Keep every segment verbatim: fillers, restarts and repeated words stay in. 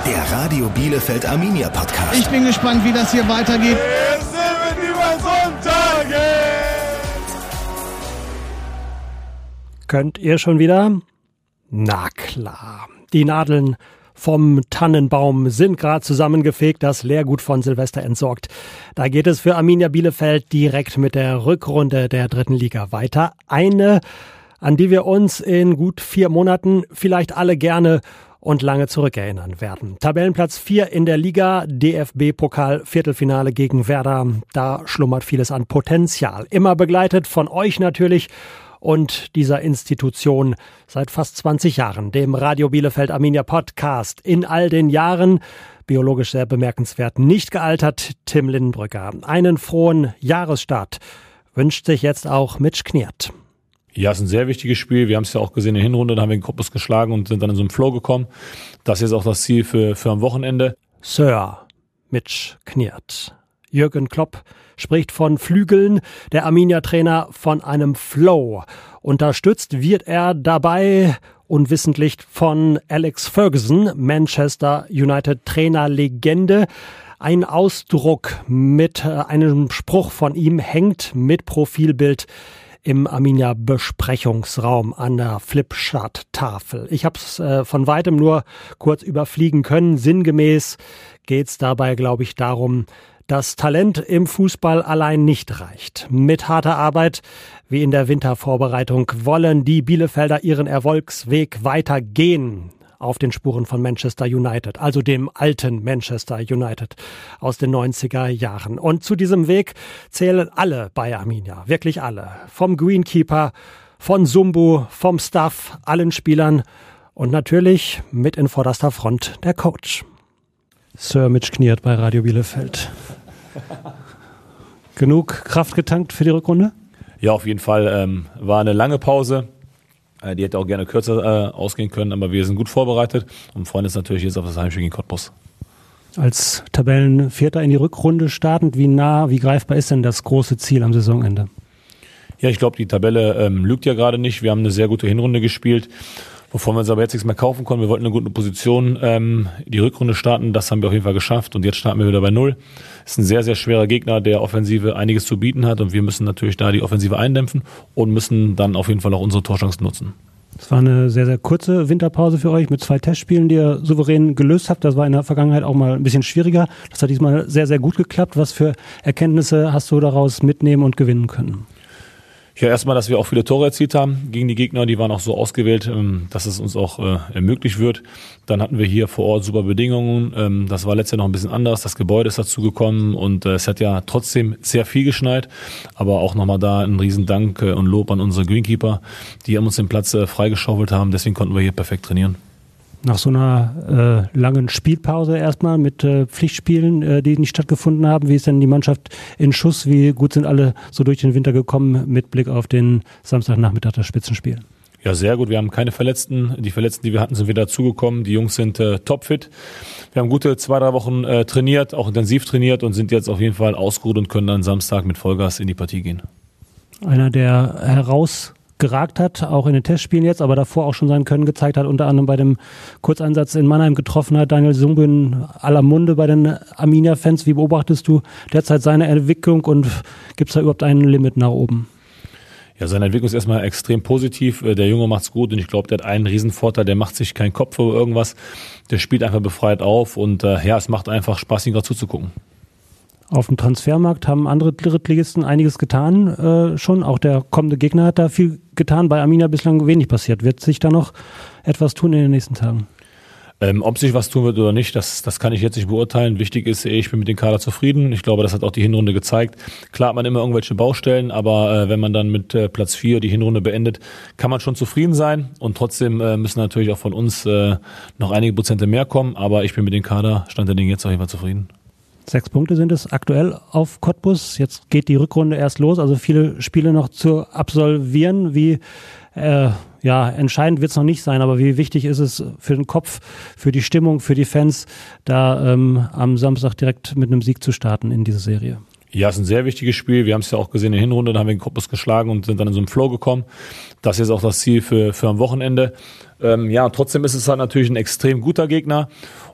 Der Radio Bielefeld Arminia Podcast. Ich bin gespannt, wie das hier weitergeht. Es wird über Sonntage. Könnt ihr schon wieder? Na klar. Die Nadeln vom Tannenbaum sind gerade zusammengefegt, das Leergut von Silvester entsorgt. Da geht es für Arminia Bielefeld direkt mit der Rückrunde der dritten Liga weiter. Eine, an die wir uns in gut vier Monaten vielleicht alle gerne und lange zurückerinnern werden. Tabellenplatz vier in der Liga, D F B-Pokal, Viertelfinale gegen Werder. Da schlummert vieles an Potenzial. Immer begleitet von euch natürlich und dieser Institution seit fast zwanzig Jahren, dem Radio Bielefeld Arminia Podcast. In all den Jahren, biologisch sehr bemerkenswert, nicht gealtert, Tim Lindenbrücker. Einen frohen Jahresstart wünscht sich jetzt auch Mitch Kniert. Ja, es ist ein sehr wichtiges Spiel. Wir haben es ja auch gesehen in der Hinrunde, da haben wir den Cottbus geschlagen und sind dann in so einen Flow gekommen. Das ist auch das Ziel für, für am Wochenende. Sir Mitch Kniert. Jürgen Klopp spricht von Flügeln, der Arminia-Trainer von einem Flow. Unterstützt wird er dabei unwissentlich von Alex Ferguson, Manchester United-Trainer-Legende. Ein Ausdruck mit einem Spruch von ihm hängt mit Profilbild im Arminia-Besprechungsraum an der Flipchart-Tafel. Ich habe es äh, von weitem nur kurz überfliegen können. Sinngemäß geht es dabei, glaube ich, darum, dass Talent im Fußball allein nicht reicht. Mit harter Arbeit, wie in der Wintervorbereitung, wollen die Bielefelder ihren Erfolgsweg weitergehen auf den Spuren von Manchester United, also dem alten Manchester United aus den neunziger Jahren. Und zu diesem Weg zählen alle bei Arminia, wirklich alle. Vom Greenkeeper, von Sumbu, vom Staff, allen Spielern und natürlich mit in vorderster Front der Coach. Sir Mitch Kniert bei Radio Bielefeld. Genug Kraft getankt für die Rückrunde? Ja, auf jeden Fall. Ähm, war eine lange Pause. Äh, die hätte auch gerne kürzer äh, ausgehen können, aber wir sind gut vorbereitet und freuen uns natürlich jetzt auf das Heimspiel gegen Cottbus. Als Tabellenvierter in die Rückrunde startend, wie nah, wie greifbar ist denn das große Ziel am Saisonende? Ja, ich glaube, die Tabelle ähm, lügt ja gerade nicht. Wir haben eine sehr gute Hinrunde gespielt, wovon wir uns aber jetzt nichts mehr kaufen konnten. Wir wollten eine gute Position ähm, die Rückrunde starten. Das haben wir auf jeden Fall geschafft. Und jetzt starten wir wieder bei Null. Ist ein sehr, sehr schwerer Gegner, der Offensive einiges zu bieten hat. Und wir müssen natürlich da die Offensive eindämpfen und müssen dann auf jeden Fall auch unsere Torchancen nutzen. Es war eine sehr, sehr kurze Winterpause für euch mit zwei Testspielen, die ihr souverän gelöst habt. Das war in der Vergangenheit auch mal ein bisschen schwieriger. Das hat diesmal sehr, sehr gut geklappt. Was für Erkenntnisse hast du daraus mitnehmen und gewinnen können? Ja, erstmal, dass wir auch viele Tore erzielt haben gegen die Gegner. Die waren auch so ausgewählt, dass es uns auch äh, ermöglicht wird. Dann hatten wir hier vor Ort super Bedingungen. Ähm, das war letztes Jahr noch ein bisschen anders. Das Gebäude ist dazu gekommen und äh, es hat ja trotzdem sehr viel geschneit. Aber auch nochmal da ein Riesendank äh, und Lob an unsere Greenkeeper, die uns den Platz äh, freigeschaufelt haben. Deswegen konnten wir hier perfekt trainieren. Nach so einer äh, langen Spielpause erstmal mit äh, Pflichtspielen, äh, die nicht stattgefunden haben, wie ist denn die Mannschaft in Schuss? Wie gut sind alle so durch den Winter gekommen mit Blick auf den Samstagnachmittag das Spitzenspiel? Ja, sehr gut. Wir haben keine Verletzten. Die Verletzten, die wir hatten, sind wieder dazugekommen. Die Jungs sind äh, topfit. Wir haben gute zwei, drei Wochen äh, trainiert, auch intensiv trainiert und sind jetzt auf jeden Fall ausgeruht und können dann Samstag mit Vollgas in die Partie gehen. Einer, der heraus geragt hat, auch in den Testspielen jetzt, aber davor auch schon sein Können gezeigt hat, unter anderem bei dem Kurzeinsatz in Mannheim getroffen hat, Daniel Sumbu in aller Munde bei den Arminia-Fans. Wie beobachtest du derzeit seine Entwicklung und gibt es da überhaupt ein Limit nach oben? Ja, seine Entwicklung ist erstmal extrem positiv. Der Junge macht's gut und ich glaube, der hat einen Riesenvorteil, der macht sich keinen Kopf über irgendwas. Der spielt einfach befreit auf und äh, ja, es macht einfach Spaß, ihm gerade zuzugucken. Auf dem Transfermarkt haben andere Drittligisten einiges getan äh, schon. Auch der kommende Gegner hat da viel getan. Bei Arminia bislang wenig passiert. Wird sich da noch etwas tun in den nächsten Tagen? Ähm, ob sich was tun wird oder nicht, das, das kann ich jetzt nicht beurteilen. Wichtig ist, ich bin mit dem Kader zufrieden. Ich glaube, das hat auch die Hinrunde gezeigt. Klar hat man immer irgendwelche Baustellen, aber äh, wenn man dann mit äh, Platz vier die Hinrunde beendet, kann man schon zufrieden sein. Und trotzdem äh, müssen natürlich auch von uns äh, noch einige Prozente mehr kommen. Aber ich bin mit dem Kader, Stand der Dinge, jetzt auf jeden Fall zufrieden. Sechs Punkte sind es aktuell auf Cottbus. Jetzt geht die Rückrunde erst los, also viele Spiele noch zu absolvieren. Wie äh, ja, entscheidend wird es noch nicht sein, aber wie wichtig ist es für den Kopf, für die Stimmung, für die Fans, da ähm, am Samstag direkt mit einem Sieg zu starten in diese Serie? Ja, es ist ein sehr wichtiges Spiel. Wir haben es ja auch gesehen in der Hinrunde, da haben wir den Cottbus geschlagen und sind dann in so einen Flow gekommen. Das ist jetzt auch das Ziel für, für am Wochenende. Ähm, ja, trotzdem ist es halt natürlich ein extrem guter Gegner.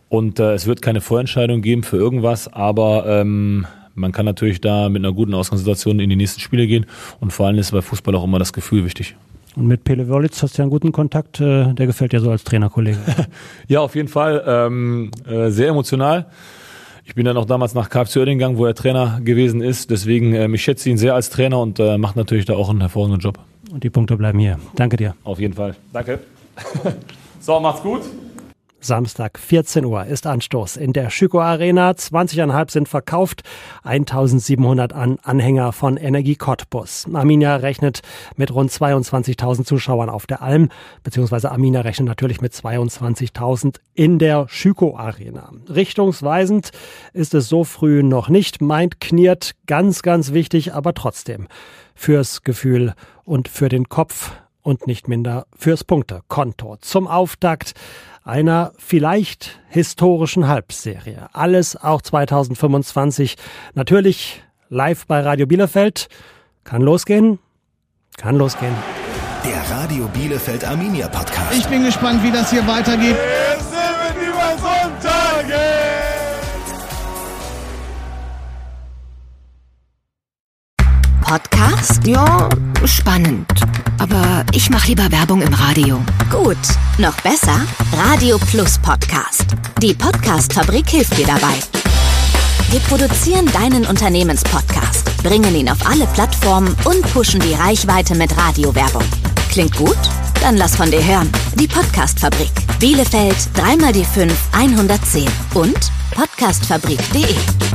Und äh, es wird keine Vorentscheidung geben für irgendwas, aber ähm, man kann natürlich da mit einer guten Ausgangssituation in die nächsten Spiele gehen. Und vor allem ist bei Fußball auch immer das Gefühl wichtig. Und mit Pele Wörlitz hast du ja einen guten Kontakt. Der gefällt dir so als Trainerkollege. Ja, auf jeden Fall. Ähm, äh, sehr emotional. Ich bin dann auch damals nach K F C Uerdingen gegangen, wo er Trainer gewesen ist. Deswegen, ähm, ich schätze ihn sehr als Trainer und äh, macht natürlich da auch einen hervorragenden Job. Und die Punkte bleiben hier. Danke dir. Auf jeden Fall. Danke. So, macht's gut. Samstag, vierzehn Uhr ist Anstoß in der Schüko Arena. zwanzig Komma fünf sind verkauft. eintausendsiebenhundert an Anhänger von Energie Cottbus. Arminia rechnet mit rund zweiundzwanzigtausend Zuschauern auf der Alm, beziehungsweise Arminia rechnet natürlich mit zweiundzwanzigtausend in der Schüko Arena. Richtungsweisend ist es so früh noch nicht, meint Kniert. Ganz, ganz wichtig, aber trotzdem fürs Gefühl und für den Kopf und nicht minder fürs Punktekonto. Zum Auftakt einer vielleicht historischen Halbserie. Alles auch zweitausendfünfundzwanzig. Natürlich live bei Radio Bielefeld. Kann losgehen? Kann losgehen. Der Radio Bielefeld Arminia Podcast. Ich bin gespannt, wie das hier weitergeht. Wir sind über Sonntage. Podcast? Ja, spannend. Aber ich mache lieber Werbung im Radio. Gut, noch besser? Radio Plus Podcast. Die Podcast-Fabrik hilft dir dabei. Wir produzieren deinen Unternehmenspodcast, bringen ihn auf alle Plattformen und pushen die Reichweite mit Radiowerbung. Klingt gut? Dann lass von dir hören. Die Podcast-Fabrik. Bielefeld drei mal die fünf hundertzehn und podcastfabrik punkt de.